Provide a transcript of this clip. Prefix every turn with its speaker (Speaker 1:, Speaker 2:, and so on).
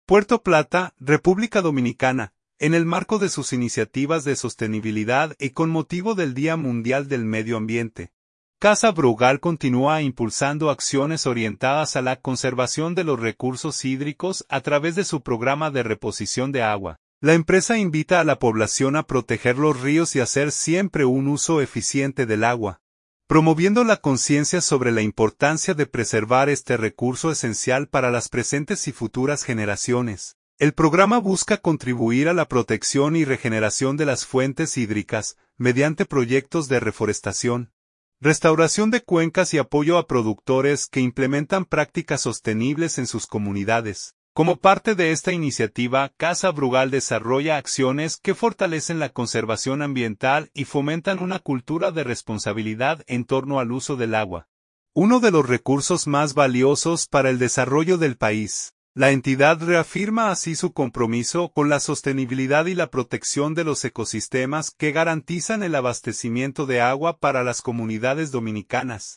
Speaker 1: Puerto Plata, República Dominicana, en el marco de sus iniciativas de sostenibilidad y con motivo del Día Mundial del Medio Ambiente. Casa Brugal continúa impulsando acciones orientadas a la conservación de los recursos hídricos a través de su programa de reposición de agua. La empresa invita a la población a proteger los ríos y hacer siempre un uso eficiente del agua, promoviendo la conciencia sobre la importancia de preservar este recurso esencial para las presentes y futuras generaciones. El programa busca contribuir a la protección y regeneración de las fuentes hídricas, mediante proyectos de reforestación, restauración de cuencas y apoyo a productores que implementan prácticas sostenibles en sus comunidades. Como parte de esta iniciativa, Casa Brugal desarrolla acciones que fortalecen la conservación ambiental y fomentan una cultura de responsabilidad en torno al uso del agua, uno de los recursos más valiosos para el desarrollo del país. La entidad reafirma así su compromiso con la sostenibilidad y la protección de los ecosistemas que garantizan el abastecimiento de agua para las comunidades dominicanas.